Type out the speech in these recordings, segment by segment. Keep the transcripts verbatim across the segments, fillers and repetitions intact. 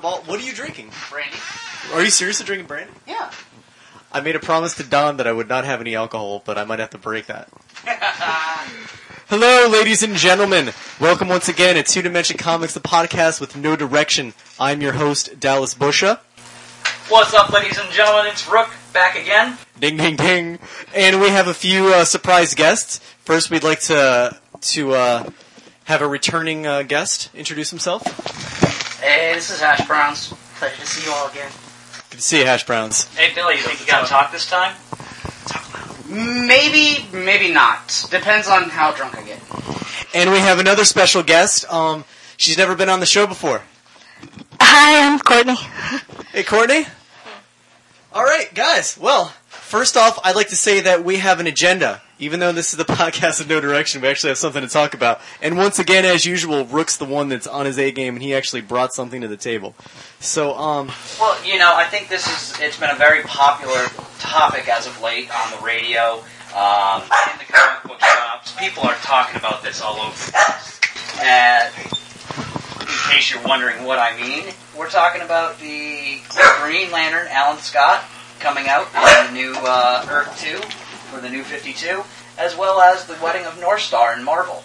all, what are you drinking? Brandy. Are you seriously drinking brandy? Yeah. I made a promise to Don that I would not have any alcohol, but I might have to break that. Hello, ladies and gentlemen. Welcome once again to Two Dimension Comics, the podcast with no direction. I'm your host, Dallas Busha. What's up, ladies and gentlemen? It's Rook, back again. Ding, ding, ding. And we have a few uh, surprise guests. First, we'd like to to uh, have a returning uh, guest introduce himself. Hey, this is Hash Browns. Pleasure to see you all again. Good to see you, Hash Browns. Hey, Billy, you think you gotta talk this time? Maybe, maybe not. Depends on how drunk I get. And we have another special guest. Um, she's never been on the show before. Hi, I'm Courtney. Hey, Courtney. All right, guys. Well, first off, I'd like to say that we have an agenda. Even though this is the podcast of no direction, we actually have something to talk about. And once again, as usual, Rook's the one that's on his A game, and he actually brought something to the table. So, um... Well, you know, I think this is, it's been a very popular topic as of late on the radio, um, in the comic book shops. People are talking about this all over the place. And in case you're wondering what I mean, we're talking about the Green Lantern, Alan Scott, coming out in the new uh, Earth two, for the new fifty-two, as well as the wedding of Northstar in Marvel.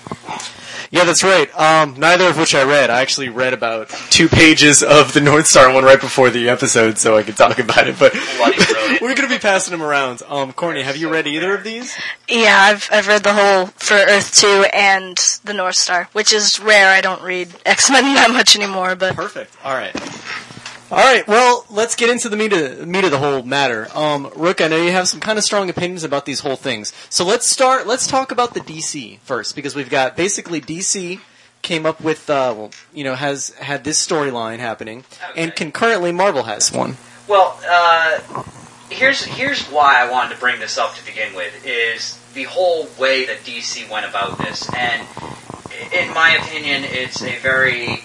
Yeah, that's right. Um, neither of which I read. I actually read about two pages of the Northstar one right before the episode, so I could talk about it. But we're going to be passing them around. Um, Courtney, have you read either of these? Yeah, I've I've read the whole for Earth two and the North Star, which is rare. I don't read X-Men that much anymore, but perfect. All right. All right, well, let's get into the meat of, meat of the whole matter. Um, Rook, I know you have some kind of strong opinions about these whole things. So let's start, let's talk about the D C first, because we've got, basically, D C came up with, uh, well, you know, has had this storyline happening, okay. And concurrently Marvel has one. Well, uh, here's, here's why I wanted to bring this up to begin with, is the whole way that D C went about this, and in my opinion, it's a very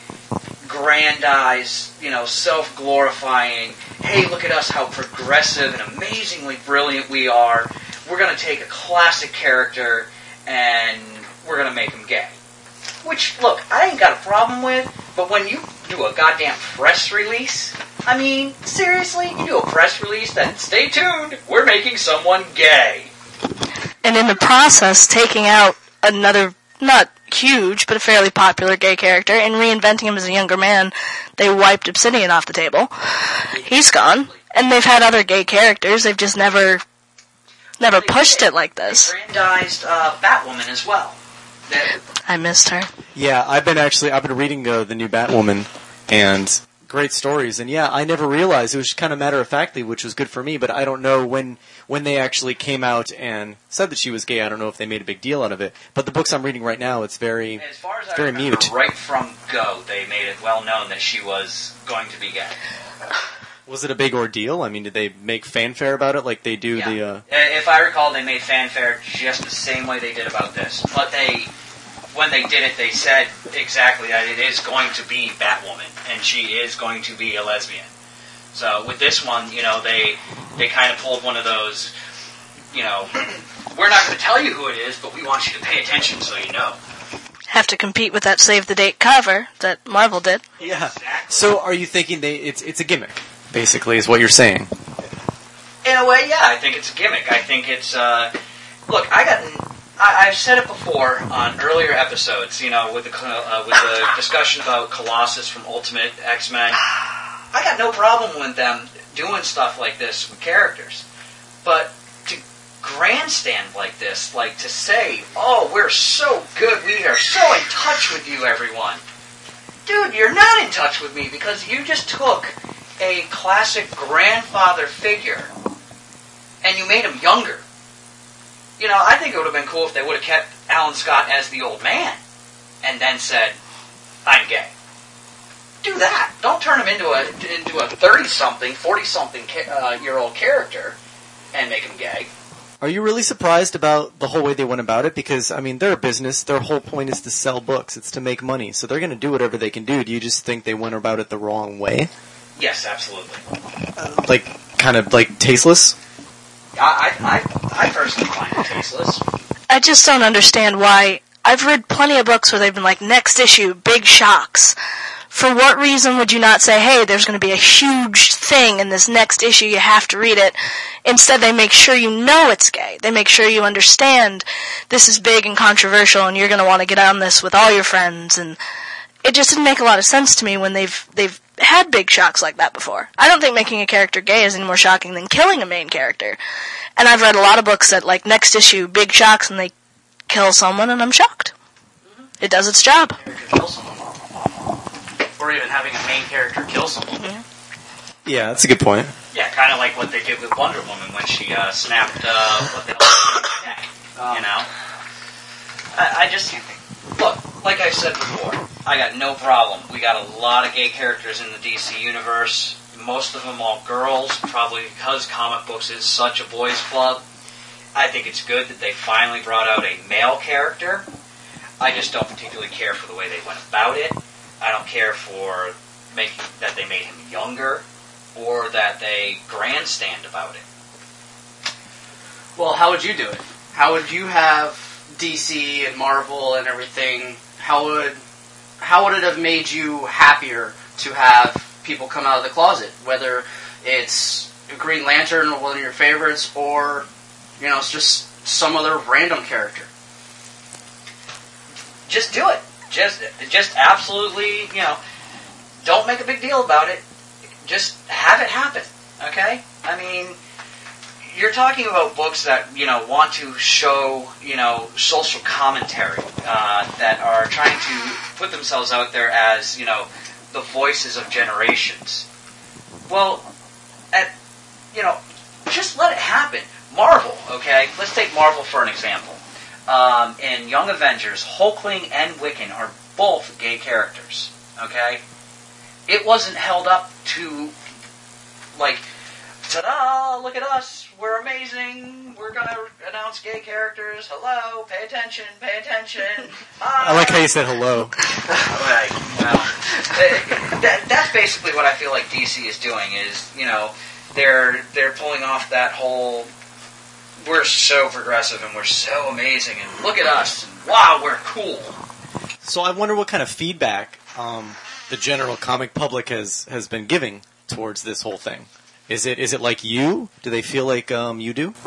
grandized, you know, self-glorifying, hey, look at us, how progressive and amazingly brilliant we are. We're going to take a classic character and we're going to make him gay. Which, look, I ain't got a problem with, but when you do a goddamn press release, I mean, seriously, you do a press release that, stay tuned, we're making someone gay. And in the process, taking out another, not huge, but a fairly popular gay character, and reinventing him as a younger man, they wiped Obsidian off the table. He's gone. And they've had other gay characters, they've just never never pushed it like this. They grandized uh, Batwoman as well. They're... I missed her. Yeah, I've been actually, I've been reading uh, the new Batwoman, and great stories, and yeah, I never realized, it was kind of matter-of-factly, which was good for me, but I don't know when when they actually came out and said that she was gay, I don't know if they made a big deal out of it, but the books I'm reading right now, it's very, as far as it's very I remember, mute. Right from go, they made it well known that she was going to be gay. Was it a big ordeal? I mean, did they make fanfare about it like they do yeah. the... Uh... If I recall, they made fanfare just the same way they did about this, but they... when they did it, they said exactly that it is going to be Batwoman, and she is going to be a lesbian. So with this one, you know, they they kind of pulled one of those, you know, we're not going to tell you who it is, but we want you to pay attention so you know. Have to compete with that Save the Date cover that Marvel did. Yeah. Exactly. So are you thinking they it's it's a gimmick, basically, is what you're saying? In a way, yeah, I think it's a gimmick. I think it's, uh, look, I got... I, I've said it before on earlier episodes, you know, with the uh, with the discussion about Colossus from Ultimate X-Men. I got no problem with them doing stuff like this with characters. But to grandstand like this, like to say, oh, we're so good, we are so in touch with you, everyone. Dude, you're not in touch with me because you just took a classic grandfather figure and you made him younger. You know, I think it would have been cool if they would have kept Alan Scott as the old man and then said, I'm gay. Do that. Don't turn him into a into a thirty-something, forty-something uh, year old character and make him gay. Are you really surprised about the whole way they went about it? Because, I mean, they're a business. Their whole point is to sell books. It's to make money. So they're going to do whatever they can do. Do you just think they went about it the wrong way? Yes, absolutely. Uh, like, kind of, like, tasteless? I, I, I personally find it tasteless. I just don't understand why. I've read plenty of books where they've been like, next issue, big shocks. for what reason would you not say, hey, there's going to be a huge thing in this next issue, you have to read it? Instead, they make sure you know it's gay. They make sure you understand this is big and controversial and you're going to want to get on this with all your friends. And it just didn't make a lot of sense to me when they've they've had big shocks like that before. I don't think making a character gay is any more shocking than killing a main character. And I've read a lot of books that, like, next issue, big shocks, and they kill someone, and I'm shocked. It does its job. Kill someone. Or even having a main character kill someone. Yeah, Yeah, that's a good point. Yeah, kind of like what they did with Wonder Woman when she uh, snapped uh, what the hell neck. You know, I, I just look, like I said before, I got no problem. We got a lot of gay characters in the D C universe. Most of them all girls, probably because comic books is such a boys' club. I think it's good that they finally brought out a male character. I just don't particularly care for the way they went about it. I don't care for making that they made him younger, or that they grandstand about it. Well, how would you do it? How would you have D C and Marvel and everything? How would how would it have made you happier to have people come out of the closet? Whether it's Green Lantern, one of your favorites, or you know, it's just some other random character. Just do it. Just, just absolutely, you know, don't make a big deal about it. Just have it happen, okay? I mean, you're talking about books that, you know, want to show, you know, social commentary, uh, that are trying to put themselves out there as, you know, the voices of generations. Well, at, you know, just let it happen. Marvel, okay? Let's take Marvel for an example. Um, in Young Avengers, Hulkling and Wiccan are both gay characters, okay? It wasn't held up to, like, ta-da, look at us, we're amazing, we're gonna announce gay characters, hello, pay attention, pay attention. Ah. I like how you said hello. Right, well, that, that's basically what I feel like D C is doing, is, you know, they're they're pulling off that whole, we're so progressive and we're so amazing, and look at us, and wow, we're cool. So I wonder what kind of feedback um, the general comic public has, has been giving towards this whole thing. Is it is it like you? Do they feel like um, you do?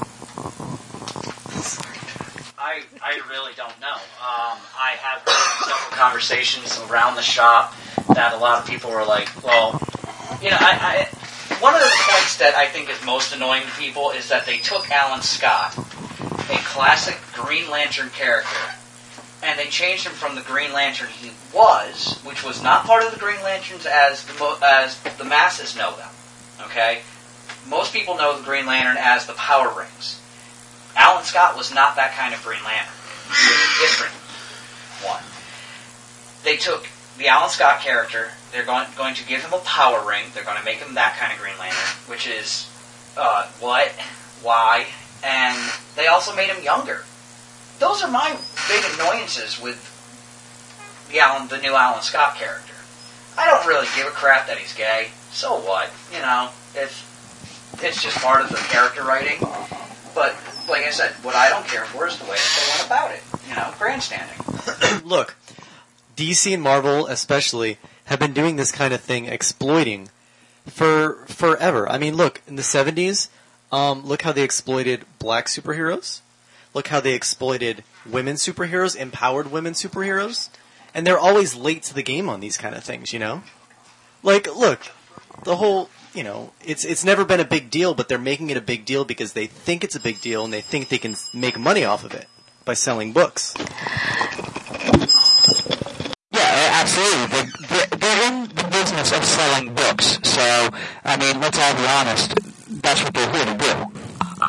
I I really don't know. Um, I have heard several conversations around the shop that a lot of people were like, well, you know, I, I one of the points that I think is most annoying to people is that they took Alan Scott, a classic Green Lantern character, and they changed him from the Green Lantern he was, which was not part of the Green Lanterns as the mo- as the masses know them. Okay? Most people know the Green Lantern as the Power Rings. Alan Scott was not that kind of Green Lantern. He was a different one. They took the Alan Scott character, they're going, going to give him a power ring, they're going to make him that kind of Green Lantern, which is, uh, what? Why? And they also made him younger. Those are my big annoyances with the Alan, the new Alan Scott character. I don't really give a crap that he's gay. So what? You know, it's it's just part of the character writing. But like I said, what I don't care for is the way that they went about it. You know, grandstanding. Look, D C and Marvel especially have been doing this kind of thing, exploiting for forever. I mean, look, in the seventies, um, look how they exploited black superheroes. Look how they exploited women superheroes, empowered women superheroes. And they're always late to the game on these kind of things, you know? Like, look, the whole, you know, it's it's never been a big deal, but they're making it a big deal because they think it's a big deal and they think they can make money off of it by selling books. Yeah, absolutely. They're, they're in the business of selling books, so, I mean, let's all be honest, that's what they're here to do.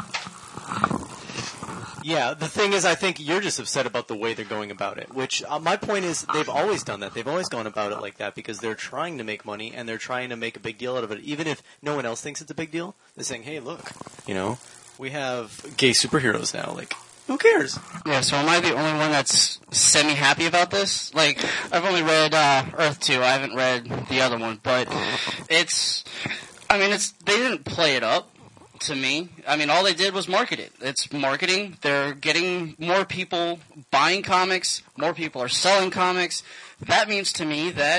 Yeah, the thing is, I think you're just upset about the way they're going about it, which uh, my point is they've always done that. They've always gone about it like that because they're trying to make money and they're trying to make a big deal out of it. Even if no one else thinks it's a big deal, they're saying, hey, look, you know, we have gay superheroes now. Like, who cares? Yeah, so am I the only one that's semi-happy about this? Like, I've only read uh, Earth two. I haven't read the other one, but it's, I mean, it's they didn't play it up. To me, I mean, all they did was market it. It's marketing. They're getting more people buying comics. More people are selling comics. That means to me that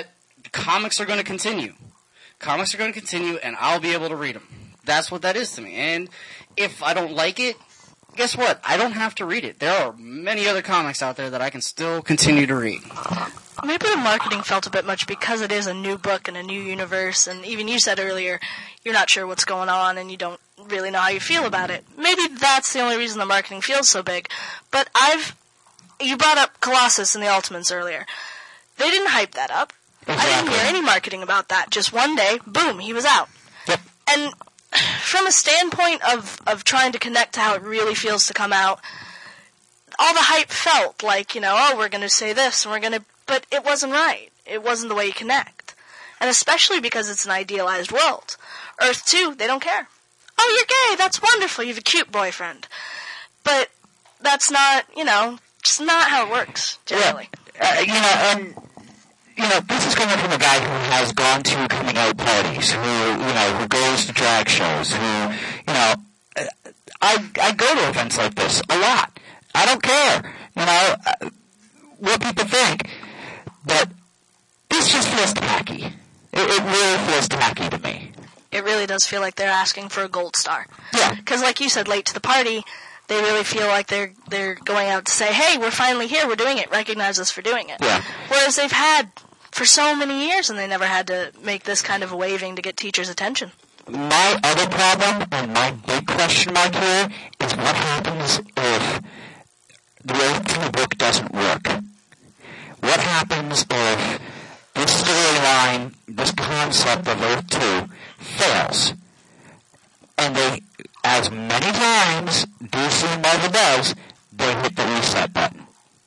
comics are going to continue. Comics are going to continue, and I'll be able to read them. That's what that is to me. And if I don't like it, guess what? I don't have to read it. There are many other comics out there that I can still continue to read. Maybe the marketing felt a bit much because it is a new book and a new universe, and even you said earlier you're not sure what's going on and you don't really know how you feel about it. Maybe that's the only reason the marketing feels so big. But I've... You brought up Colossus and the Ultimates earlier. They didn't hype that up. Exactly. I didn't hear any marketing about that. Just one day, boom, he was out. Yep. And from a standpoint of, of trying to connect to how it really feels to come out, all the hype felt like, you know, oh, we're going to say this, and we're going to... But it wasn't right. It wasn't the way you connect. And especially because it's an idealized world. Earth two, they don't care. Oh, you're gay, that's wonderful, you have a cute boyfriend. But that's not, you know, just not how it works, generally. Yeah. Uh, you know, and, you know, this is coming from a guy who has gone to coming out parties, who, you know, who goes to drag shows, who, you know, I, I go to events like this a lot. I don't care, you know, what people think. But this just feels tacky. It, it really feels tacky to me. It really does feel like they're asking for a gold star. Yeah. Because like you said, late to the party, they really feel like they're they're going out to say, hey, we're finally here, we're doing it, recognize us for doing it. Yeah. Whereas they've had for so many years and they never had to make this kind of a waving to get teachers' attention. My other problem, and my big question mark here, is what happens if the Earth two book doesn't work? What happens if this storyline, this concept of Earth two, fails? And they, as many times D C and Marvel does, they hit the reset button.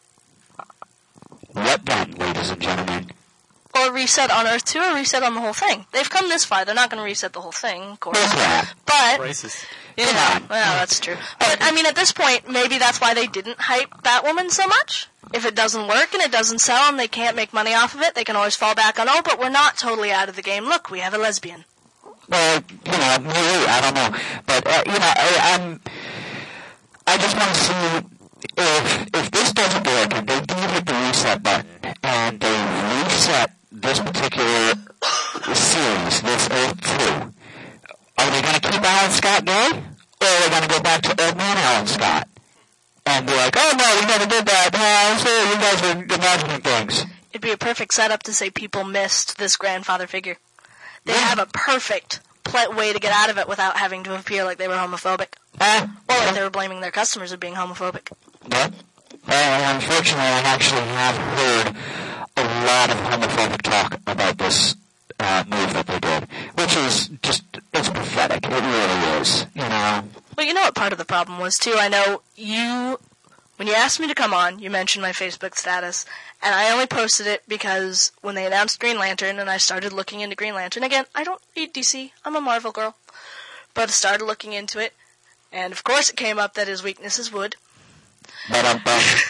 What then, ladies and gentlemen? Or reset on Earth two or reset on the whole thing. They've come this far, they're not going to reset the whole thing, of course. Yeah. But... Racist. Yeah, well, that's true. But, I mean, at this point, maybe that's why they didn't hype Batwoman so much. If it doesn't work and it doesn't sell and they can't make money off of it, they can always fall back on, oh, but we're not totally out of the game. Look, we have a lesbian. Well, you know, maybe, I don't know. But, uh, you know, I, I'm, I just want to see if, if this doesn't work and they do hit the reset button and they reset this particular series, this Earth two, are they going to keep Alan Scott gay? Or are they going to go back to old man Alan Scott? And be like, oh no, we never did that. Oh, sorry, you guys are imagining things. It'd be a perfect setup to say people missed this grandfather figure. They have a perfect pl- way to get out of it without having to appear like they were homophobic. Uh, Or like they were blaming their customers of being homophobic. Yep. And unfortunately, I actually have heard a lot of homophobic talk about this uh, move that they did, which is just, it's pathetic. It really is, you know. Well, you know what part of the problem was, too? I know you, when you asked me to come on, you mentioned my Facebook status, and I only posted it because when they announced Green Lantern and I started looking into Green Lantern, again, I don't read D C, I'm a Marvel girl, but I started looking into it, and of course it came up that his weakness is wood. But, um,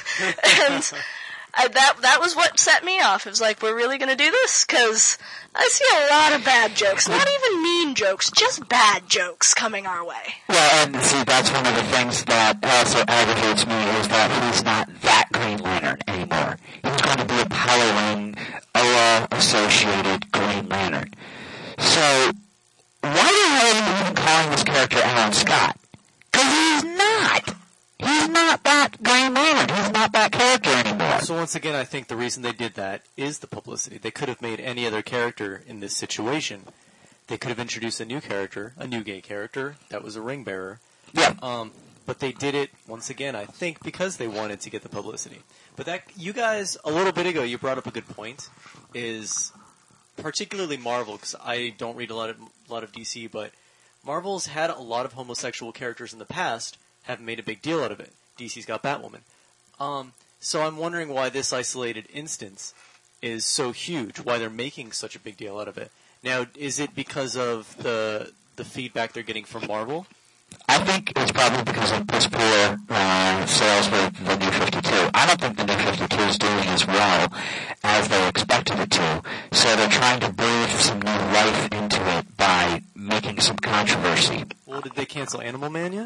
and I, that that was what set me off. It was like, we're really going to do this? Because I see a lot of bad jokes. Not even mean jokes, just bad jokes coming our way. well, and see, that's one of the things that also aggravates me is that he's not that Green Lantern anymore. He's going to be a Power Ring, O A associated Green Lantern. So, why the hell are you even calling this character Alan Scott? Because he's not. He's not that Green Lantern. He's not that character anymore. So once again, I think the reason they did that is the publicity. They could have made any other character in this situation. They could have introduced a new character, a new gay character, that was a ring bearer. Yeah. Um, but they did it, once again, I think, because they wanted to get the publicity. But that, you guys, a little bit ago, you brought up a good point, is particularly Marvel, because I don't read a lot of, a lot of D C, but Marvel's had a lot of homosexual characters in the past, haven't made a big deal out of it. D C's got Batwoman. Um, so I'm wondering why this isolated instance is so huge, why they're making such a big deal out of it. Now, is it because of the the feedback they're getting from Marvel? I think it's probably because of piss poor uh, sales with the New fifty-two. I don't think the New fifty-two is doing as well as they expected it to. So they're trying to breathe some new life into it by making some controversy. Well, did they cancel Animal Man yet?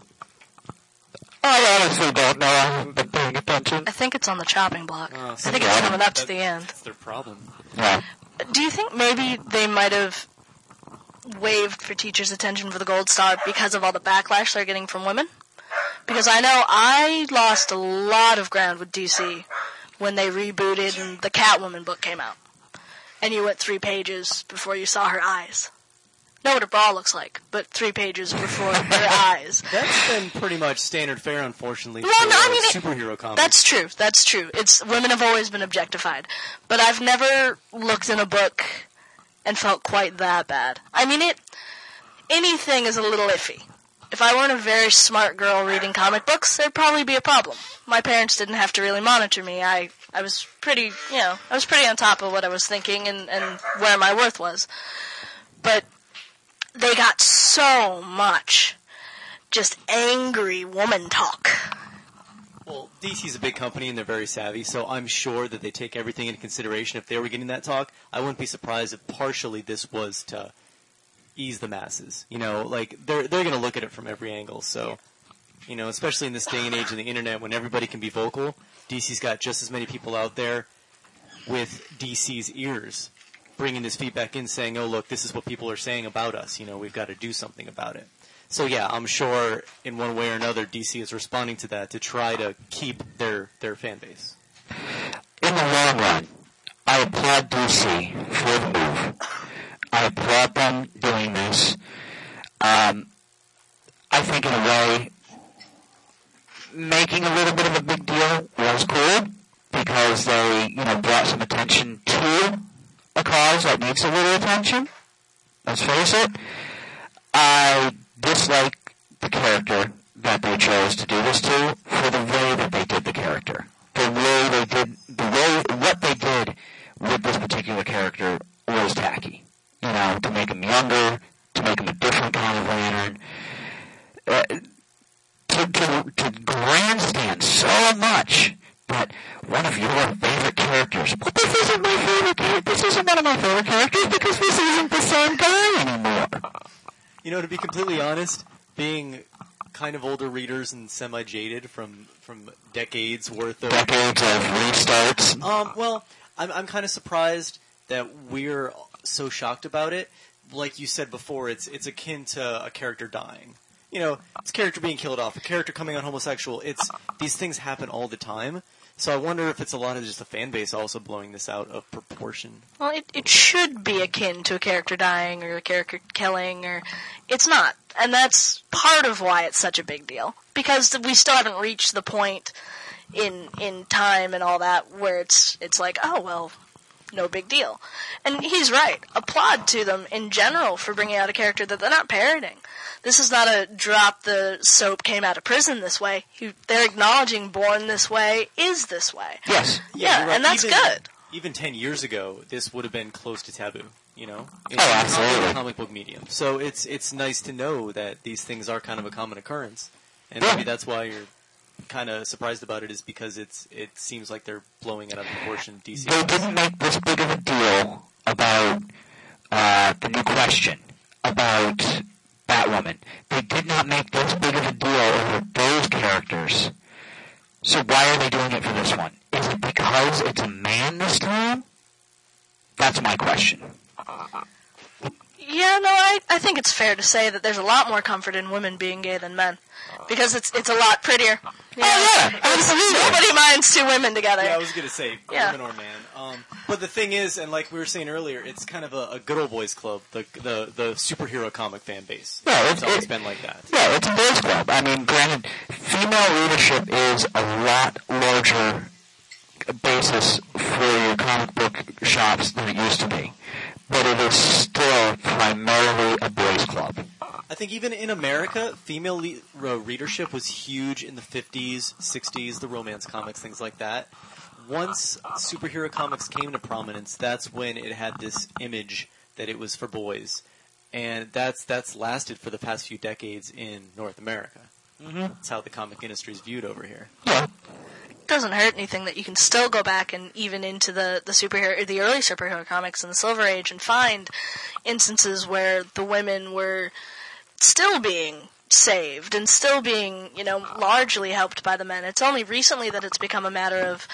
I honestly don't know. I haven't been paying attention. I think it's on the chopping block. Oh, I think it's coming up to the end. That's their problem. Yeah. do you think maybe they might have waived for Teacher's Attention for the Gold Star because of all the backlash they're getting from women? Because I know I lost a lot of ground with D C when they rebooted and the Catwoman book came out. And you went three pages before you saw her eyes. Know what a bra looks like, but three pages before her eyes. That's been pretty much standard fare, unfortunately, Well, for no, I mean, it- superhero comics. That's true. That's true. It's women have always been objectified, but I've never looked in a book and felt quite that bad. I mean, it. Anything is a little iffy. If I weren't a very smart girl reading comic books, there'd probably be a problem. My parents didn't have to really monitor me. I, I was pretty, you know, I was pretty on top of what I was thinking and, and where my worth was. But they got so much just angry woman talk. Well, D C's a big company and they're very savvy, so I'm sure that they take everything into consideration. If they were getting that talk, I wouldn't be surprised if partially this was to ease the masses. You know, like, they're they're going to look at it from every angle, so, you know, especially in this day and age of the internet when everybody can be vocal, D C's got just as many people out there with D C's ears bringing this feedback in saying, oh, look, this is what people are saying about us. You know, we've got to do something about it. So, yeah, I'm sure in one way or another D C is responding to that to try to keep their, their fan base. In the long run, I applaud D C for the move. I applaud them doing this. Um, I think in a way, making a little bit of a big deal was cool because they, you know, brought some attention to a cause that needs a little attention. Let's face it. I dislike the character that they chose to do this to for the way that they did the character. The way they did, the way, what they did with this particular character was tacky. You know, to make him younger, to make him a different kind of Lantern, uh, to, to, to grandstand so much that one of your favorite characters, but this isn't my favorite character, this isn't one of my favorite characters because this isn't the same guy anymore. You know, to be completely honest, being kind of older readers and semi-jaded from, from decades worth of... Decades of restarts. Um, well, I'm, I'm kind of surprised that we're so shocked about it. Like you said before, it's it's akin to a character dying. You know, it's a character being killed off, a character coming out homosexual. It's these things happen all the time. So I wonder if it's a lot of just the fan base also blowing this out of proportion. Well, it, it should be akin to a character dying or a character killing, or it's not. And that's part of why it's such a big deal. Because we still haven't reached the point in in time and all that where it's it's like, oh, well, no big deal. And he's right. Applaud to them in general for bringing out a character that they're not parroting. This is not a drop the soap came out of prison this way. You, they're acknowledging born this way is this way. Yes. Yeah, you're right. and that's even, good. Even ten years ago, this would have been close to taboo, you know? In Oh, the absolutely. comic book medium. So it's it's nice to know that these things are kind of a common occurrence. And Yeah. maybe that's why you're kind of surprised about it, is because it's it seems like they're blowing it out of proportion. D C. They didn't make this big of a deal about uh, the new question about Batwoman. They did not make this big of a deal over those characters. So why are they doing it for this one? Is it because it's a man this time? That's my question. Yeah, no, I, I think it's fair to say that there's a lot more comfort in women being gay than men. Because it's it's a lot prettier. Yeah. Oh, yeah, absolutely. Nobody minds two women together. Yeah, I was gonna say Yeah. woman or man. Um, but the thing is, and like we were saying earlier, it's kind of a, a good old boys club. The the the superhero comic fan base. Yeah, it's it's- always it- been like that. Yeah, it's a boys club. I mean, granted, female readership is a lot larger basis for your comic book shops than it used to be. But it is still primarily a boys club. I think even in America, female le- uh, readership was huge in the fifties, sixties, the romance comics, things like that. Once superhero comics came to prominence, that's when it had this image that it was for boys. And that's that's lasted for the past few decades in North America. Mm-hmm. That's how the comic industry is viewed over here. Yeah. Doesn't hurt anything that you can still go back and even into the, the superhero, the early superhero comics in the Silver Age and find instances where the women were still being saved and still being, you know, largely helped by the men. It's only recently that it's become a matter of,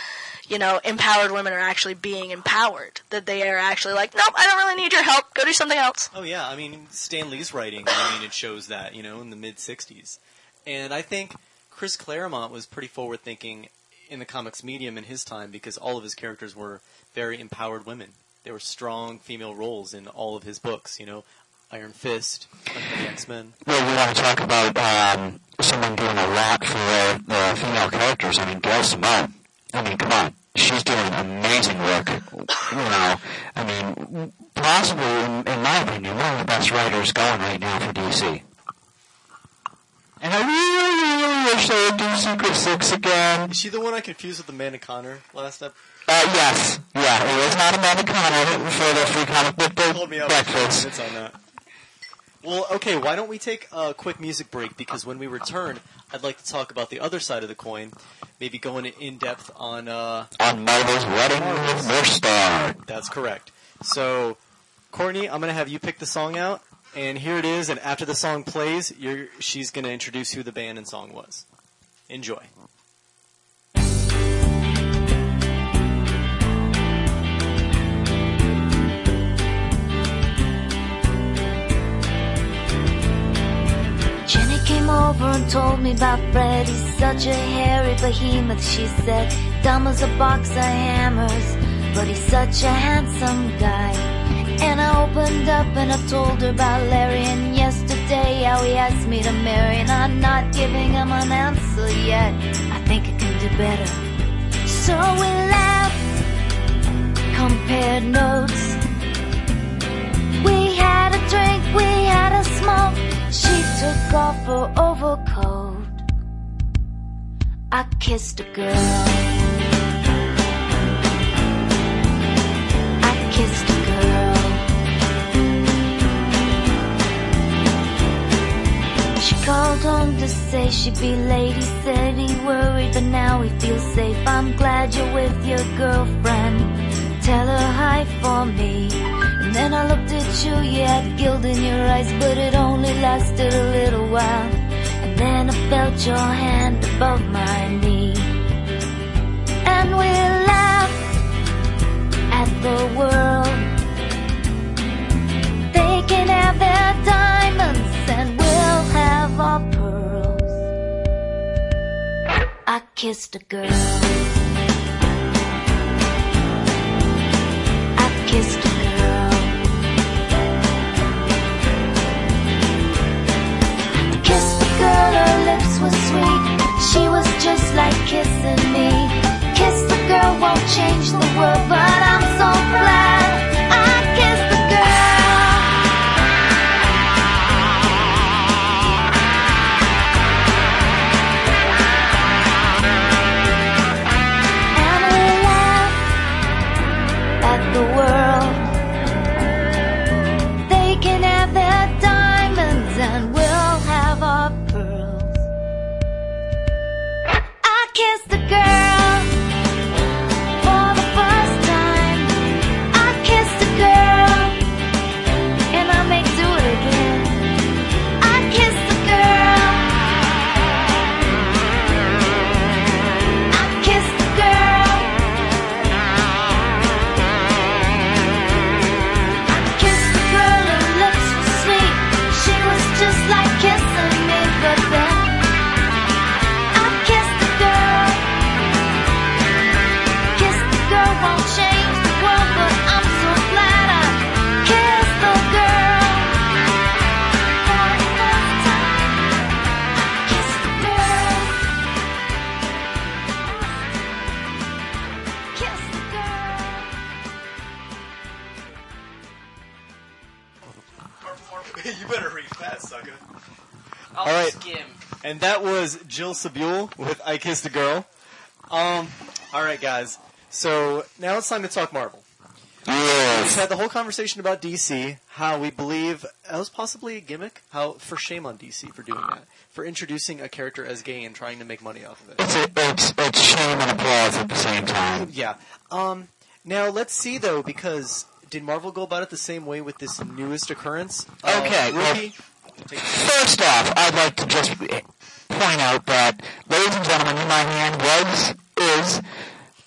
you know, empowered women are actually being empowered. That they are actually like, nope, I don't really need your help. Go do something else. Oh yeah, I mean, Stan Lee's writing, I mean, it shows that, you know, in the mid-sixties. And I think Chris Claremont was pretty forward-thinking in the comics medium in his time because all of his characters were very empowered women. They were strong female roles in all of his books, you know, Iron Fist, the X-Men. Well, we want to talk about um, someone doing a lot for uh, the female characters. I mean, Gail Simone. I mean, come on. She's doing amazing work. You know, I mean, possibly, in, in my opinion, one of the best writers going right now for D C. And I really, really wish they would do Secret Six again. Is she the one I confused with Amanda Connor last episode? Uh, yes. Yeah, it was not Amanda Connor for the free comic book Hold me up breakfast. It's on that. Well, okay, why don't we take a quick music break, because when we return, I'd like to talk about the other side of the coin, maybe going in depth on... Uh, on Marvel's Wedding with Northstar. That's correct. So, Courtney, I'm going to have you pick the song out, and here it is, and after the song plays, you're, she's going to introduce who the band and song was. Enjoy. Jenny came over and told me about Fred. He's such a hairy behemoth, she said. Dumb as a box of hammers, but he's such a handsome guy. And I opened up and I told her about Larry. And yesterday how he asked me to marry. And I'm not giving him an answer yet. I think I can do better. So we laughed, compared notes. We had a drink, we had a smoke. She took off her overcoat. I kissed a girl. I kissed a girl. She called home to say she'd be late. He said he worried, but now he feels safe. I'm glad you're with your girlfriend. Tell her hi for me. And then I looked at you, you had guilt in your eyes, but it only lasted a little while. And then I felt your hand above my knee. And we laughed at the world. They can have their diamonds and we'll have our pearls. I kissed a girl. I kissed a girl. Girl, her lips were sweet. She was just like kissing me. Kiss the girl won't change the world, but I'm so glad I kissed the girl. And we laugh at the world. They can have their diamonds and we'll have our pearls. I kissed a girl for the first time. I kissed a girl, and I may do it again. I kissed a girl. I kissed a girl. I kissed a girl, her lips were sweet. She was just like kissing me, but then I kissed a girl. Kissed the girl won't change the world, but I'm so glad I kissed the girl. For the first time, I kissed the girl. Kissed the girl. You better read fast, sucker. I'll All right. skim. And that was Jill Sabule with I Kissed a Girl. Um, alright guys, so now it's time to talk Marvel. We've Yes. had the whole conversation about D C, how we believe that was possibly a gimmick, how, for shame on D C for doing that, for introducing a character as gay and trying to make money off of it. It's, a, it's, it's shame and applause at the same time. Yeah. Um, now let's see though, because did Marvel go about it the same way with this newest occurrence? Uh, Okay, well- Rookie? Take- First off, I'd like to just point out that, ladies and gentlemen, in my hand was, is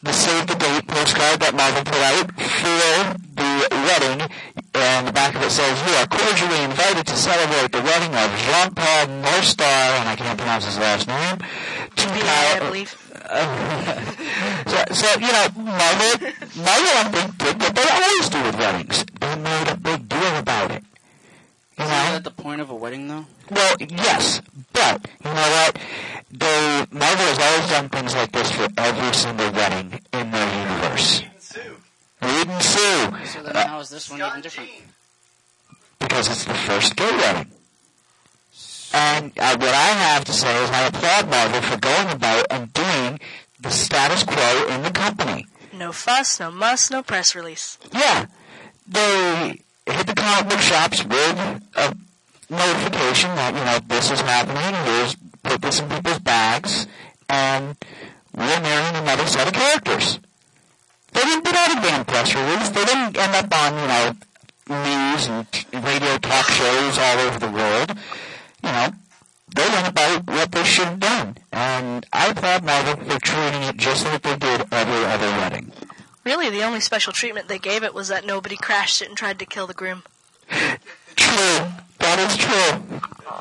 the save the date postcard that Marvel put out for the wedding, and the back of it says, "You are cordially invited to celebrate the wedding of Jean-Paul Northstar," and I can't pronounce his last name. To B A, I believe. so, so, you know, Marvel, Marvel, I think, did what they always do with weddings. They made a big deal about it. You Isn't know? that the point of a wedding, though? Well, yes, but, you know what? They, Marvel has always done things like this for every single wedding in their universe. Reed and Sue. So then Uh, how is this one even different? because it's the first gay wedding. And uh, what I have to say is I applaud Marvel for going about and doing the status quo in the company. No fuss, no muss, no press release. Yeah, they hit the comic book shops with a notification that, you know, this is happening, here's, put this in people's bags, and we're marrying another set of characters. They didn't put out a damn press release. They didn't end up on, you know, news and t- radio talk shows all over the world. You know, they went about what they should have done. And I applaud Marvel for treating it just like they did every other wedding. Really, the only special treatment they gave it was that nobody crashed it and tried to kill the groom. True. That is true.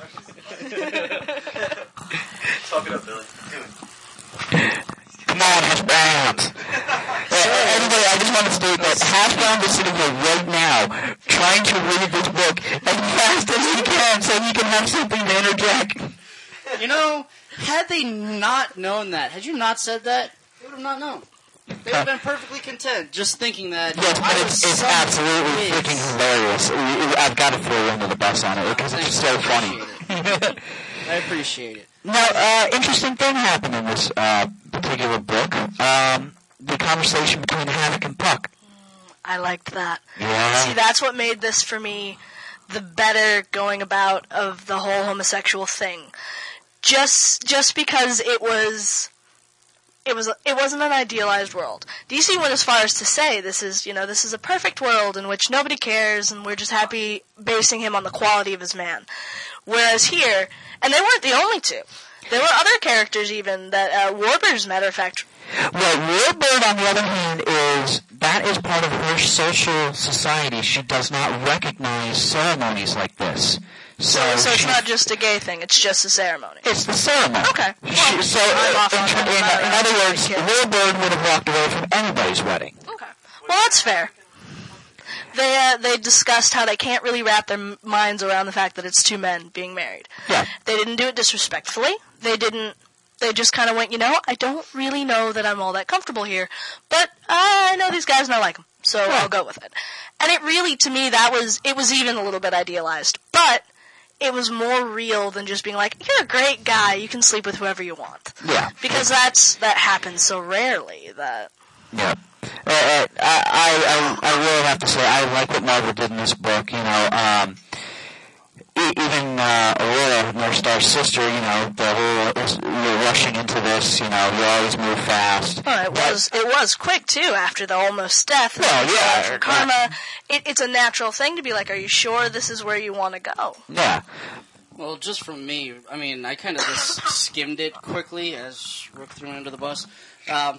Talk it up, Billy. Do it. Come on, Hash Browns. Uh, anyway, I just want to state that Hash Brown is sitting here right now trying to read this book as fast as he can so he can have something to interject. You know, had they not known that, had you not said that, they would have not known. They would have been perfectly content just thinking that. Yes, but I it's, was it's some absolutely whiz. freaking hilarious. I've got to throw you under the bus on it because it's so funny. I appreciate it. Now, uh, interesting thing happened in this uh, particular book. Um, the conversation between Havoc and Puck. I liked that. Yeah. See, that's what made this, for me, the better going about of the whole homosexual thing. Just, just because it was, it was, it wasn't an idealized world. D C went as far as to say this is, you know, this is a perfect world in which nobody cares and we're just happy basing him on the quality of his man. Whereas here, and they weren't the only two. There were other characters even that, uh, Warbird, as a matter of fact. Well, Warbird, on the other hand, is, that is part of her social society. She does not recognize ceremonies like this. So, So, so it's she, not just a gay thing, it's just a ceremony. it's the ceremony. Okay. She, so, I'm uh, off in, on that in, about in it. other words, Yeah. Warbird would have walked away from anybody's wedding. Okay. Well, that's fair. They uh, they discussed how they can't really wrap their m- minds around the fact that it's two men being married. Yeah. They didn't do it disrespectfully. They didn't. They just kind of went, you know, I don't really know that I'm all that comfortable here, but I know these guys and I like them, so Yeah. I'll go with it. And it really, to me, that was it was even a little bit idealized, but it was more real than just being like, you're a great guy, you can sleep with whoever you want. Yeah. Because that's that happens so rarely that. Yeah. Uh, uh, I, I, I really have to say, I like what Marvel did in this book, you know, um, e- even, uh, Aurora, Northstar's sister, you know, the whole, you're rushing into this, you know, you always move fast. Well, it was it was quick too after the almost death. Well, yeah, For yeah. karma, it, it's a natural thing to be like, are you sure this is where you want to go? Yeah. Well, just from me, I mean, I kind of just skimmed it quickly as Rook threw me under the bus. Um,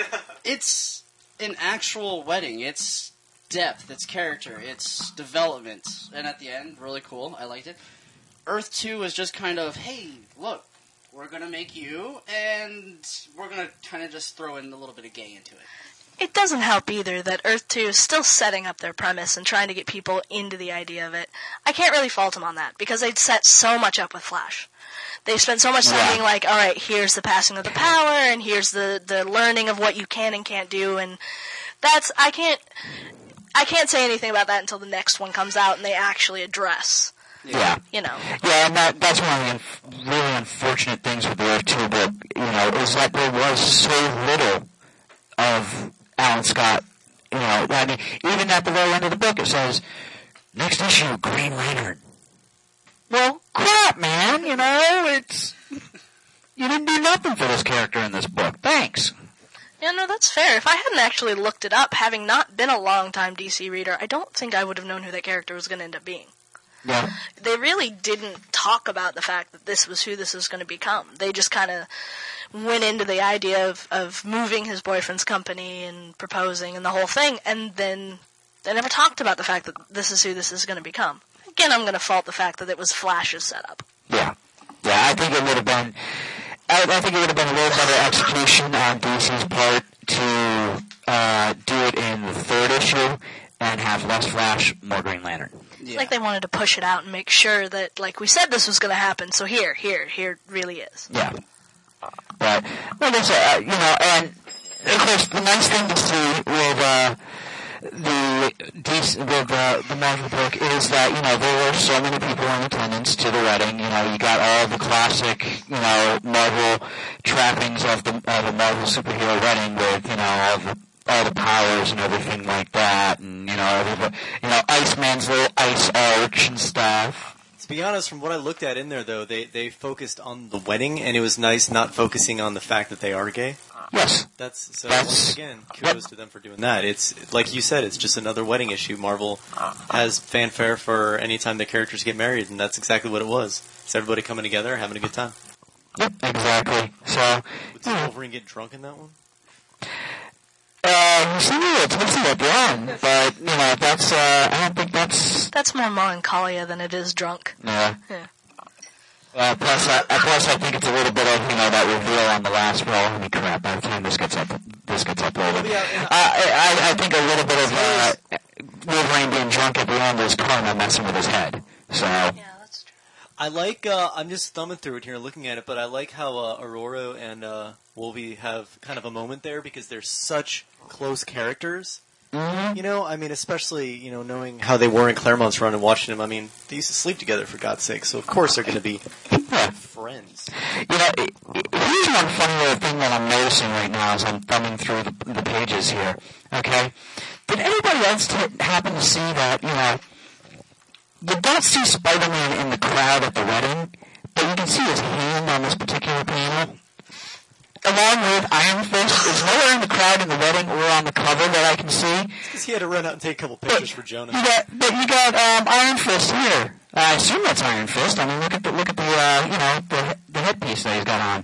it's an actual wedding. It's depth, it's character, it's development. And at the end, really cool. I liked it. Earth two is just kind of, hey, look, we're going to make you, and we're going to kind of just throw in a little bit of gay into it. It doesn't help either that Earth two is still setting up their premise and trying to get people into the idea of it. I can't really fault them on that, because they'd set so much up with Flash. They spent so much time Yeah. being like, all right, here's the passing of the power, and here's the, the learning of what you can and can't do, and that's, I can't, I can't say anything about that until the next one comes out and they actually address, Yeah. you know. Yeah, and that, that's one of the inf- really unfortunate things with the Earth two book, you know, is that there was so little of Alan Scott. You know, I mean, even at the very end of the book it says, next issue, Green Lantern. Well, crap, man, you know, it's, you didn't do nothing for this character in this book. Thanks. Yeah, no, that's fair. If I hadn't actually looked it up, having not been a long-time D C reader, I don't think I would have known who that character was going to end up being. Yeah. They really didn't talk about the fact that this was who this was going to become. They just kind of went into the idea of, of moving his boyfriend's company and proposing and the whole thing, and then they never talked about the fact that this is who this is going to become. Again, I'm going to fault the fact that it was Flash's setup. Yeah. Yeah, I think it would have been, I, I think it would have been a little better execution on D C's part to uh, do it in the third issue and have less Flash, more Green Lantern. Yeah. Like they wanted to push it out and make sure that, like we said, this was going to happen. So here, here, here it really is. Yeah. But, like I said, uh, you know, and of course the nice thing to see with uh, the with uh, the Marvel book is that, you know, there were so many people in attendance to the wedding. You know, you got all the classic, you know, Marvel trappings of the of a Marvel superhero wedding with, you know, all the all the powers and everything like that, and, you know, everybody, you know, Iceman's little ice arch and stuff. To be honest, from what I looked at in there, though, they, they focused on the wedding, and it was nice not focusing on the fact that they are gay. Yes. That's so. That's, once again, kudos yep. to them for doing that. It's like you said, it's just another wedding issue. Marvel has fanfare for any time their characters get married, and that's exactly what it was. It's everybody coming together, having a good time. Yep, exactly. So, Did Wolverine get drunk in that one? Uh, you seem a little tipsy at the end, but, you know, that's, uh, I don't think that's... That's more melancholia than it is drunk. Yeah. Yeah. Uh, plus, I, plus I think it's a little bit of, you know, that reveal on the last roll. I mean, crap, by the time this gets up, this gets uploaded. Yeah, uh, I, I think a little bit of, uh, Wolverine being drunk at the end is karma messing with his head. So... Yeah, that's true. I like, uh, I'm just thumbing through it here and looking at it, but I like how, uh, Aurora and, uh, Wolvie have kind of a moment there because they're such close characters. Mm-hmm. You know, I mean, especially, you know, knowing how they were in Claremont's run and watching them, I mean, they used to sleep together, for God's sake, so of course they're going to be yeah. friends. You know, it, it, here's one funny little thing that I'm noticing right now as I'm thumbing through the, the pages here, okay? Did anybody else t- happen to see that, you know, you don't see Spider-Man in the crowd at the wedding, but you can see his hand on this particular panel? Along with Iron Fist is nowhere in the crowd in the wedding or on the cover that I can see. It's because he had to run out and take a couple pictures but for Jonah. You got, but you got um, Iron Fist here. I assume that's Iron Fist. I mean, look at the look at the uh, you know the the headpiece that he's got on.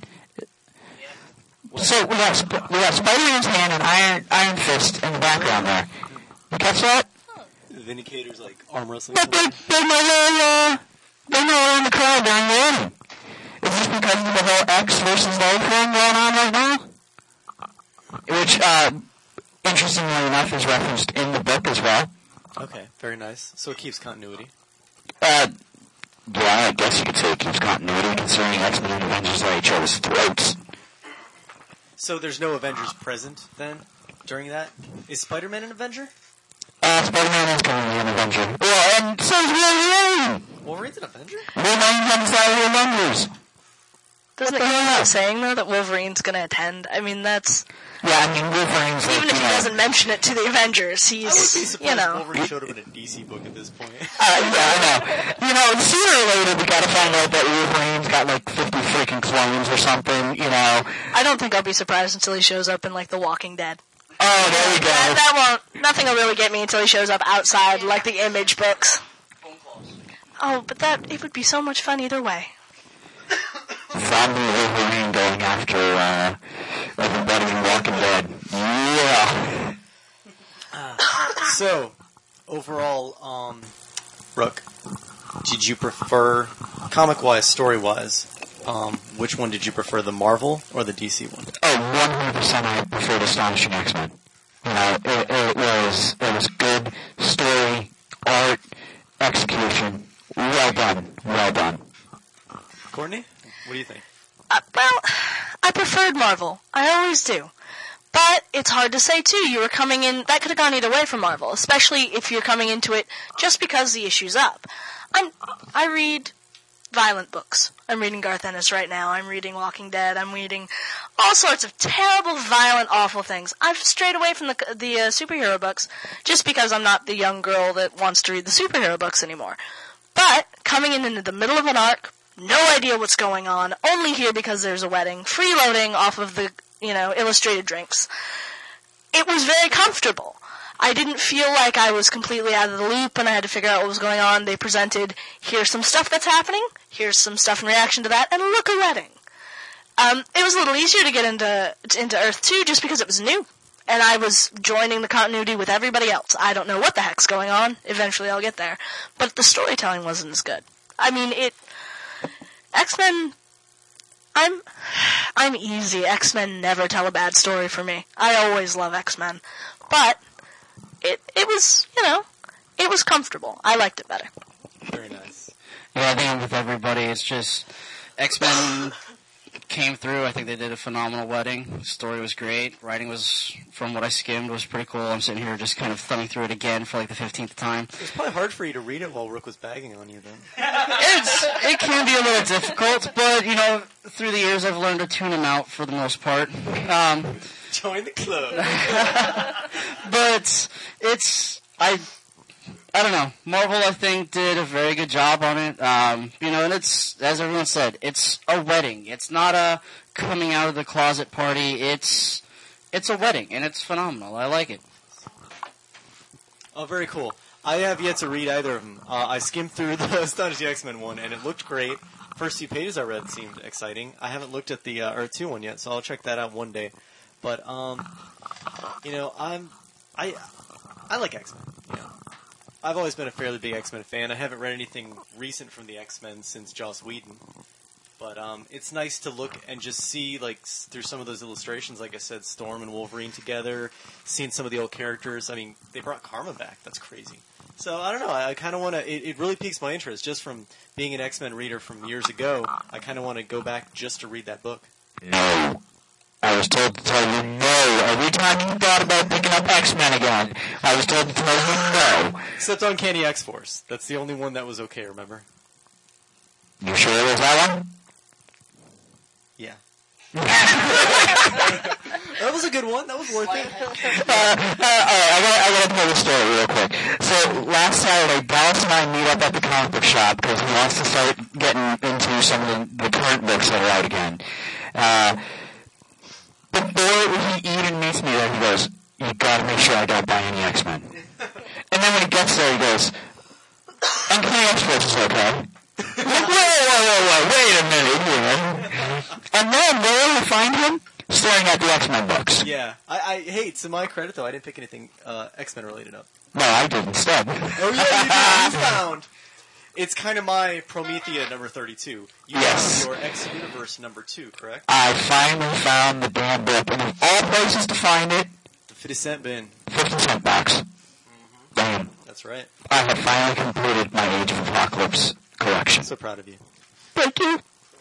Yeah. So we got Sp- we got Spider-Man's hand and Iron Iron Fist in the background there. You catch that? The Vindicator's like arm wrestling. But they they know uh, they know in the crowd during the wedding. Is this because of the whole X versus they thing going on right now? Which, uh, interestingly enough, is referenced in the book as well. Okay, very nice. So it keeps continuity. Uh, yeah, I guess you could say it keeps continuity concerning X-Men and Avengers at each other's throats. So there's no Avengers present, then, during that? Is Spider-Man an Avenger? Uh, Spider-Man is currently an Avenger. Well, and so is Wolverine! Wolverine's an Avenger? Wolverine comes out of the Avengers! Doesn't it go without saying, though, that Wolverine's going to attend? I mean, that's... Yeah, I mean, Wolverine's like, Even if he you know, doesn't mention it to the Avengers, I would be he's, surprised you know... if Wolverine showed up in a D C book at this point. Uh, yeah, I know. You know, sooner or later we gotta find out that Wolverine's got like fifty freaking clones or something, you know. I don't think I'll be surprised until he shows up in, like, The Walking Dead. Oh, there we go. That, that won't... Nothing will really get me until he shows up outside, like the Image books. Oh, but that... It would be so much fun either way. Zombie Wolverine going after, uh, everybody in Walking Dead. Yeah. Uh, so, overall, um, Rook, did you prefer, comic-wise, story-wise, um, which one did you prefer, the Marvel or the D C one? Oh, one hundred percent I preferred Astonishing X-Men. You know, it, it was, it was good story, art, execution. Well done. Well done. Courtney, what do you think? Uh, well, I preferred Marvel. I always do. But it's hard to say, too. You were coming in... That could have gone either way for Marvel, especially if you're coming into it just because the issue's up. I'm, I read violent books. I'm reading Garth Ennis right now. I'm reading Walking Dead. I'm reading all sorts of terrible, violent, awful things. I've strayed away from the, the uh, superhero books just because I'm not the young girl that wants to read the superhero books anymore. But coming in into the middle of an arc, no idea what's going on, only here because there's a wedding, freeloading off of the, you know, illustrated drinks. It was very comfortable. I didn't feel like I was completely out of the loop and I had to figure out what was going on. They presented, here's some stuff that's happening, here's some stuff in reaction to that, and look, a wedding. Um, it was a little easier to get into into Earth two just because it was new. And I was joining the continuity with everybody else. I don't know what the heck's going on. Eventually I'll get there. But the storytelling wasn't as good. I mean, it... X-Men... I'm... I'm easy. X-Men never tell a bad story for me. I always love X-Men. But, it it was, you know, it was comfortable. I liked it better. Very nice. Yeah, I think with everybody, it's just... X-Men came through. I think they did a phenomenal wedding. The story was great. Writing was, from what I skimmed, was pretty cool. I'm sitting here just kind of thumbing through it again for like the fifteenth time. It was probably hard for you to read it while Rook was bagging on you then. It's, it can be a little difficult, but, you know, through the years I've learned to tune them out for the most part. Um, Join the club. but it's, I... I don't know. Marvel, I think, did a very good job on it. Um, you know, and it's, as everyone said, it's a wedding. It's not a coming out of the closet party. It's, it's a wedding, and it's phenomenal. I like it. Oh, very cool. I have yet to read either of them. Uh, I skimmed through the Astonishing X-Men one, and it looked great. First few pages I read seemed exciting. I haven't looked at the uh, Earth two one yet, so I'll check that out one day. But, um, you know, I'm, I, I like X-Men, you know. I've always been a fairly big X-Men fan. I haven't read anything recent from the X-Men since Joss Whedon. But um, it's nice to look and just see, like, s- through some of those illustrations, like I said, Storm and Wolverine together, seeing some of the old characters. I mean, they brought Karma back. That's crazy. So, I don't know. I, I kind of want to... It, it really piques my interest. Just from being an X-Men reader from years ago, I kind of want to go back just to read that book. No. I was told to tell you no. Every time you thought about picking up X-Men again, I was told to tell you no. Except Uncanny X-Force. That's the only one that was okay, remember? You sure it was that one? Yeah. That was a good one. That was worth it. Uh, uh, alright, I gotta, I gotta tell the story real quick. So, last Saturday, Dallas and I meet up at the comic book shop because he wants to start getting into some of the, the current books that are out again. Uh, before he even meets me there, he goes, you gotta make sure I don't buy any X-Men. And then when he gets there, he goes, Uncanny X-Force is okay. Like, whoa, whoa, whoa, whoa, wait a minute here. And then, where do you find him? Staring at the X-Men books. Yeah. I, I, hey, to my credit, though, I didn't pick anything uh, X-Men related up. No, I did instead. Oh, yeah, you did. You found. It's kind of my Promethea number thirty-two. You Yes. found your X-Universe number two, correct? I finally found the damn book, and of all places to find it, The fifty cent bin. fifty cent box. Damn. That's right. I have finally completed my Age of Apocalypse collection. I'm so proud of you. Thank you.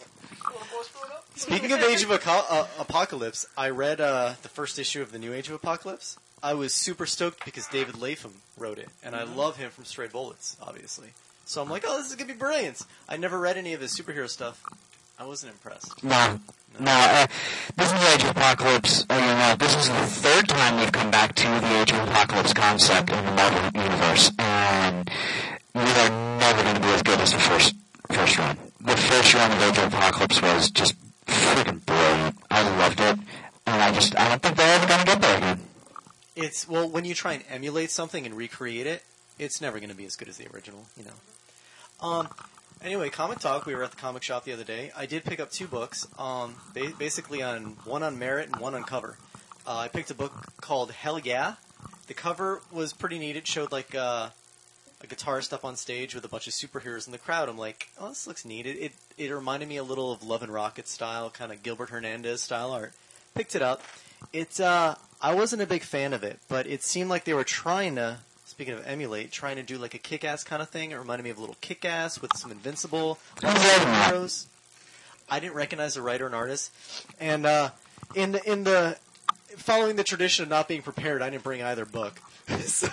Speaking of Age of Aco- uh, Apocalypse, I read uh, the first issue of the new Age of Apocalypse. I was super stoked because David Lapham wrote it, and I love him from Stray Bullets, obviously. So I'm like, oh, this is going to be brilliant. I never read any of his superhero stuff. I wasn't impressed. No. No, uh, this is the Age of Apocalypse. Uh, you know, this is the third time we've come back to the Age of Apocalypse concept in the Marvel Universe, and we are never going to be as good as the first first run. The first run of Age of Apocalypse was just freaking brilliant. I loved it, and I just, I don't think they're ever going to get there again. It's, well, when you try and emulate something and recreate it, it's never going to be as good as the original, you know. Um, anyway, Comic Talk, we were at the comic shop the other day. I did pick up two books, um, ba- basically on one on merit and one on cover. Uh, I picked a book called Hell Yeah. The cover was pretty neat. It showed like uh, a guitarist up on stage with a bunch of superheroes in the crowd. I'm like, oh, this looks neat. It, it, it reminded me a little of Love and Rocket style, kind of Gilbert Hernandez style art. Picked it up. It, uh, I wasn't a big fan of it, but it seemed like they were trying to, speaking of emulate, trying to do like a Kick-Ass kind of thing. It reminded me of a little Kick-Ass with some Invincible heroes. I didn't recognize the writer and artist. And uh, in the, in the following the tradition of not being prepared, I didn't bring either book. So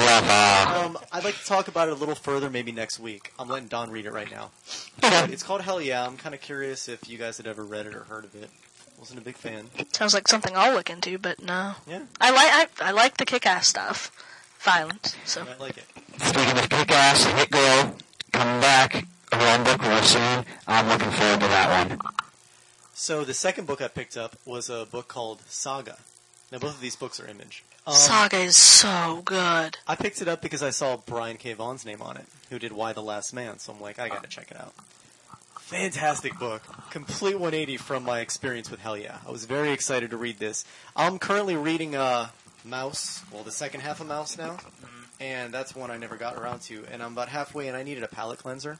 um, I'd like to talk about it a little further maybe next week. I'm letting Don read it right now. It's called Hell Yeah. I'm kind of curious if you guys had ever read it or heard of it. Wasn't a big fan. Sounds like something I'll look into, but no. Yeah. I like I, I like the kick-ass stuff. Violence, so. I like it. Speaking of Kick-Ass, Hit Girl, coming back, a one book real soon. I'm looking forward to that one. So the second book I picked up was a book called Saga. Now both of these books are Image. Um, Saga is so good. I picked it up because I saw Brian K. Vaughan's name on it, who did Y the Last Man, so I'm like, I gotta check it out. Fantastic book. Complete one eighty from my experience with Hell Yeah. I was very excited to read this. I'm currently reading uh, Mouse, well, the second half of Mouse now, and that's one I never got around to. And I'm about halfway, and I needed a palate cleanser.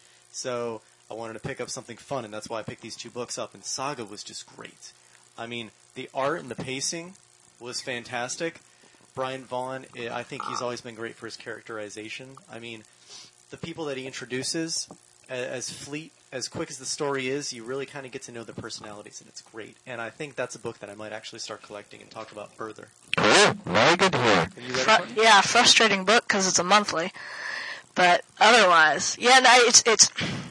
So I wanted to pick up something fun, and that's why I picked these two books up. And Saga was just great. I mean, the art and the pacing was fantastic. Brian Vaughan, I think he's always been great for his characterization. I mean, the people that he introduces, as fleet, as quick as the story is, you really kind of get to know the personalities, and it's great. And I think that's a book that I might actually start collecting and talk about further. Cool. Very good to hear. Have you read Fru- it? yeah, frustrating book because it's a monthly. But otherwise, yeah, no, it's it's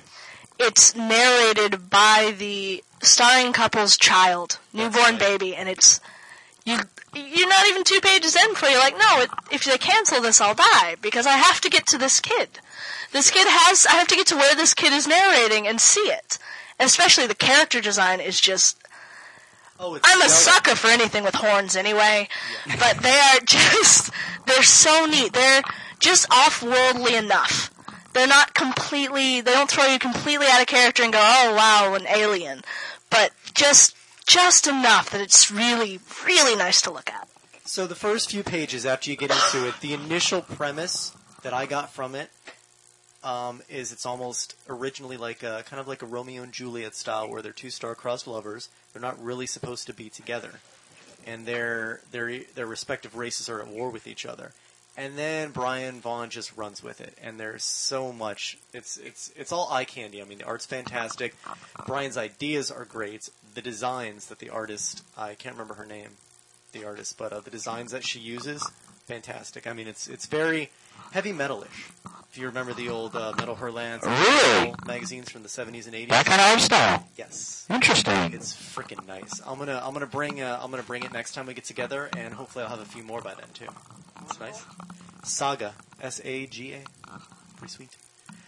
it's narrated by the starring couple's child, newborn baby, and it's you. You're not even two pages in before you're like, no, it, if they cancel this, I'll die because I have to get to this kid. This kid has. I have to get to where this kid is narrating and see it. And especially the character design is just. Oh, it's I'm a well- sucker for anything with horns anyway, yeah. But they are just, they're so neat. They're just off-worldly enough. They're not completely, they don't throw you completely out of character and go, oh wow, an alien. But just, just enough that it's really, really nice to look at. So the first few pages after you get into it, the initial premise that I got from it um, is it's almost originally like a, kind of like a Romeo and Juliet style where they're two star-crossed lovers. They're not really supposed to be together, and their their their respective races are at war with each other. And then Brian Vaughan just runs with it, and there's so much. It's it's it's all eye candy. I mean, the art's fantastic. Brian's ideas are great. The designs that the artist, I can't remember her name, the artist, but uh, the designs that she uses, fantastic. I mean, it's it's very heavy metalish. If you remember the old uh, Metal Hurlans Really? magazines from the seventies and eighties, That kind of art style. yes, Interesting. it's freaking nice. I'm gonna I'm gonna bring uh, I'm gonna bring it next time we get together, and hopefully I'll have a few more by then too. It's nice. Saga, S A G A, pretty sweet.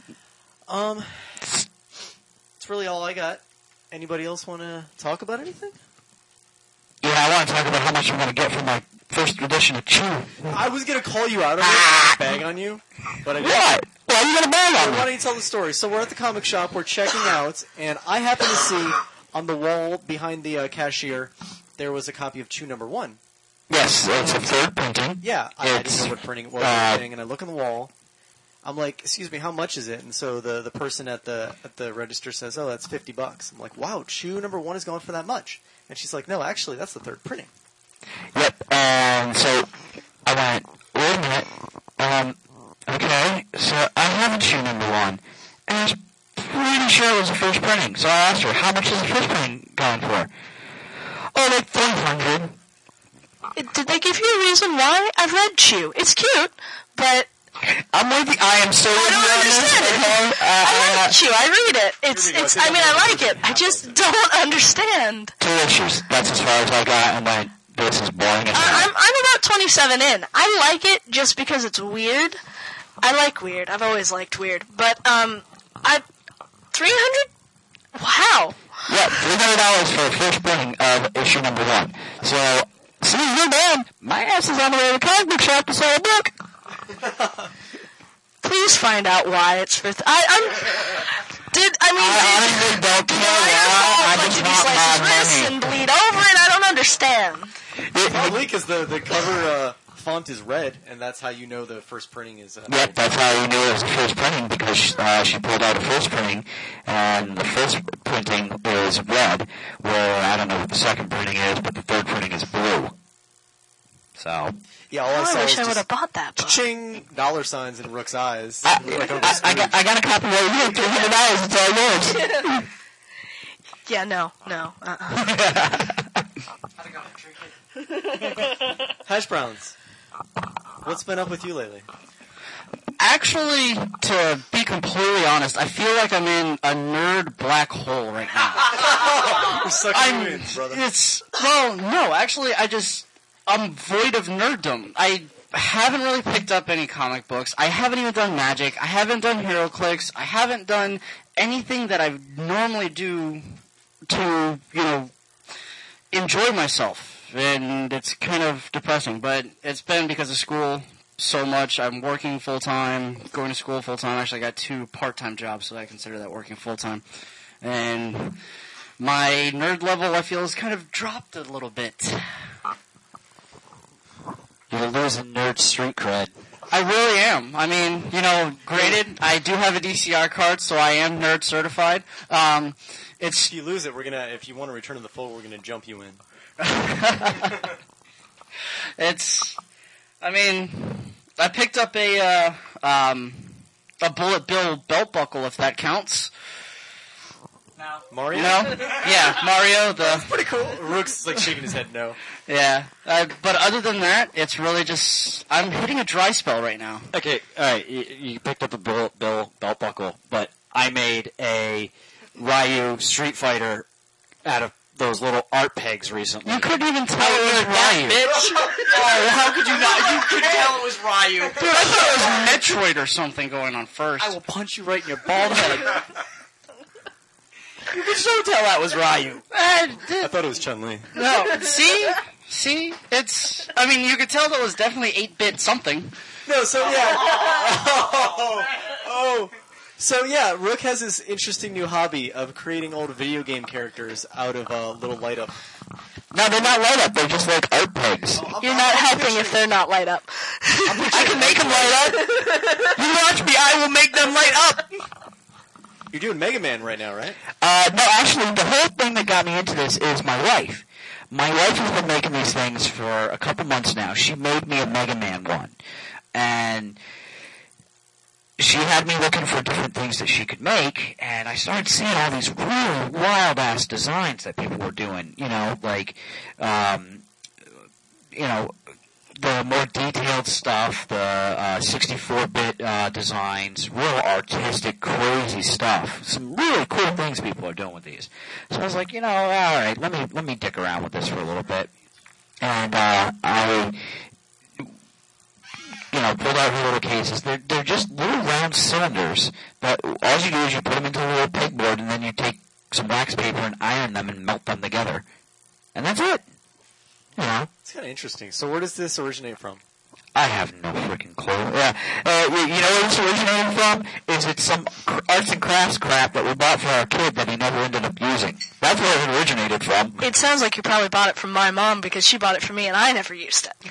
Um, that's really all I got. Anybody else want to talk about anything? Yeah, I want to talk about how much I'm going to get for my first edition of Chew. I was gonna call you out on it, and bag on you, but I didn't. What? Why are you going to bag So on why me? don't you tell the story? So we're at the comic shop, we're checking out, and I happen to see on the wall behind the uh, cashier there was a copy of Chew Number One. Yes, it's a third printing. Yeah, I, I It's, didn't know what printing it was, or uh, anything, and I look on the wall. I'm like, excuse me, how much is it? And so the, the person at the at the register says, oh, that's fifty bucks. I'm like, wow, Chew Number One is going for that much. And she's like, no, actually, that's the third printing. Yep, and so I went, wait a minute, um, okay, so I have a Chew Number One, and I was pretty sure it was the first printing, so I asked her, how much is the first printing going for? Oh, like three hundred. Did they give you a reason why? I've read Chew. It's cute, but I'm with you, I am so I don't understand it. Uh, I like Chew. I read it. It's, Here we go. it's, Take I mean, that I one. like it. I just don't understand. Two issues, that's as far as I got, and went, this is boring as I, hell. I'm, I'm about twenty-seven in. I like it just because it's weird. I like weird. I've always liked weird. But, um, I, three hundred? Wow. Yeah, three hundred dollars for the first printing of issue number one. So, see, you're done. My ass is on the way to the comic book shop to sell a book. Please find out why it's for. Th- I, I'm. Did I mean? I did, honestly don't did care Ryan why. fall I a bunch just of these want slices my wrists money. and bleed over it? I don't understand. Probably because the, the cover uh, font is red, and that's how you know the first printing is... Uh, Yep, that's how you knew it was the first printing, because uh, she pulled out the first printing, and the first printing is red, where I don't know what the second printing is, but the third printing is blue. So... Yeah, all I Oh, saw I wish was I would have just bought that book. ching dollar signs in Rook's eyes. I, Like Uncle I, I, Scrooge. got, I got a copy right here, three hundred dollars, it's all yours. Yeah, no, no. Uh-uh. How'd it go? Drink it. Hash browns. What's been up with you lately? Actually, to be completely honest, I feel like I'm in a nerd black hole right now. You're sucking I'm, wins, brother. it's, well, no, actually, I just, I'm void of nerddom. I haven't really picked up any comic books. I haven't even done Magic. I haven't done HeroClix. I haven't done anything that I normally do to, you know, enjoy myself. And it's kind of depressing, but it's been because of school, so much. I'm working full time, going to school full time. Actually, I got two part time jobs, so I consider that working full time. And my nerd level, I feel, has kind of dropped a little bit. You're losing nerd street cred. I really am. I mean, you know, graded, I do have a D C R card, so I am nerd certified. Um, it's If you lose it, we're gonna. If you want to return to the fold, we're gonna jump you in. It's, I mean, I picked up a, uh, um, a Bullet Bill belt buckle, if that counts. Now, Mario. No? Yeah, Mario, the, Pretty cool. Rook's like shaking his head no. yeah. Uh, but other than that, it's really just, I'm hitting a dry spell right now. Okay, alright, you, you picked up a Bill, Bill belt buckle, but I made a Ryu Street Fighter out of those little art pegs recently. You couldn't even tell it was Ryu. Oh, how could you not? You could tell it was Ryu. Dude, I thought it was Metroid or something going on first. I will punch you right in your bald head. You could so tell that was Ryu. Uh, I thought it was Chun-Li. no, see? See? It's, I mean, you could tell that was definitely eight-bit something. No, so yeah. Oh, oh. So yeah, Rook has this interesting new hobby of creating old video game characters out of uh, little light up. No, they're not light up, they're just like art pegs. You're not helping if they're not light up. I can make them light up. You watch me, I will make them light up. You're doing Mega Man right now, right? Uh, no, actually, the whole thing that got me into this is my wife. My wife has been making these things for a couple months now. She made me a Mega Man one. And she had me looking for different things that she could make, and I started seeing all these really wild-ass designs that people were doing, you know, like, um, you know, the more detailed stuff, the uh, sixty-four bit uh, designs, real artistic, crazy stuff. Some really cool things people are doing with these. So I was like, you know, all right, let me let me dick around with this for a little bit. And uh, I, you know, pulled out her little cases. They're they're just little round cylinders that all you do is you put them into a little pegboard, and then you take some wax paper and iron them and melt them together, and that's it. You know. It's kind of interesting. So where does this originate from? I have no freaking clue. Yeah, uh, you know where this originated from? Is it some cr- arts and crafts crap that we bought for our kid that he never ended up using? That's where it originated from. It sounds like you probably bought it from my mom because she bought it for me and I never used it.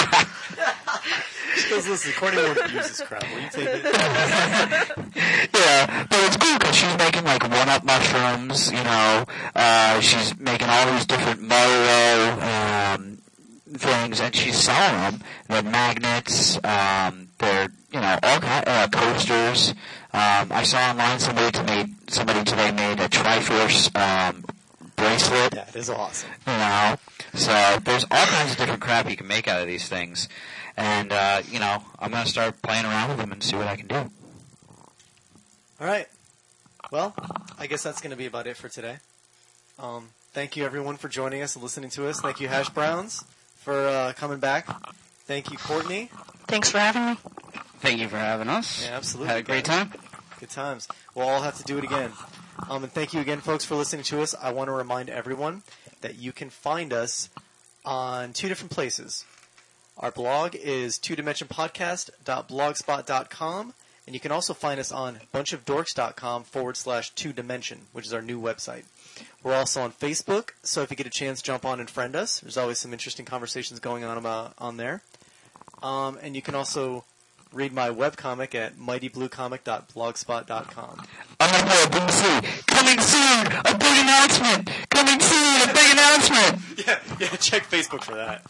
She goes, listen, Courtney won't use this crap. Will you take it? Yeah, but it's cool because she's making like one-up mushrooms, you know, uh, she's making all these different Mario, um, things, and she's selling them. They're magnets, um, they're, you know, all kind uh, coasters. Um, I saw online somebody to made, somebody today made a Triforce, um, bracelet. That is awesome. You know, so there's all kinds of different crap you can make out of these things. And, uh, you know, I'm going to start playing around with them and see what I can do. All right. Well, I guess that's going to be about it for today. Um, thank you, everyone, for joining us and listening to us. Thank you, Hash Browns, for uh, coming back. Thank you, Courtney. Thanks for having me. Thank you for having us. Yeah, absolutely. Had a great guys. time. Good times. We'll all have to do it again. Um, and thank you again, folks, for listening to us. I want to remind everyone that you can find us on two different places. Our blog is two dimension podcast dot blogspot dot com, and you can also find us on bunchofdorks.com forward slash two dimension, which is our new website. We're also on Facebook, so if you get a chance, jump on and friend us. There's always some interesting conversations going on about, on there. Um, and you can also read my webcomic at mighty blue comic dot blogspot dot com. I'm going to D C. Coming soon! A big announcement! Coming soon! A big announcement! Yeah, yeah, check Facebook for that.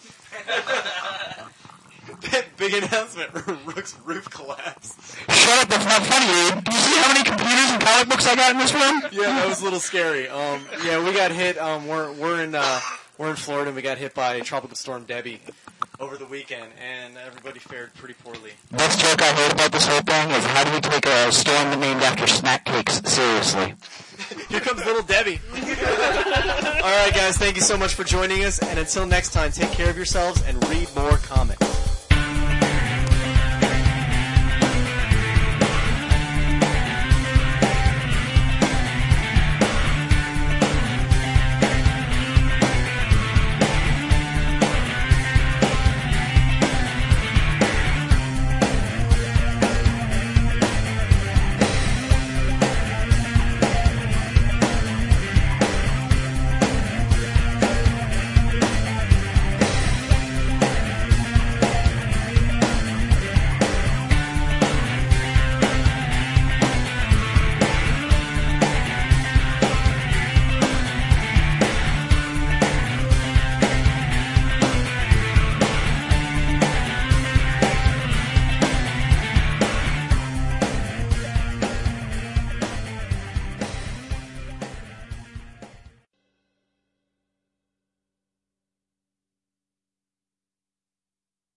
Big announcement. Rook's roof collapsed. Shut up, that's not funny, dude. Do you see how many computers and comic books I got in this room? Yeah, that was a little scary. Um, yeah, we got hit. Um, we're we're in uh, we're in Florida, and we got hit by Tropical Storm Debbie over the weekend, and everybody fared pretty poorly. Best joke I heard about this whole thing is how do we take a storm named after snack cakes seriously? Here comes little Debbie. All right, guys, thank you so much for joining us, and until next time, take care of yourselves and read more comics.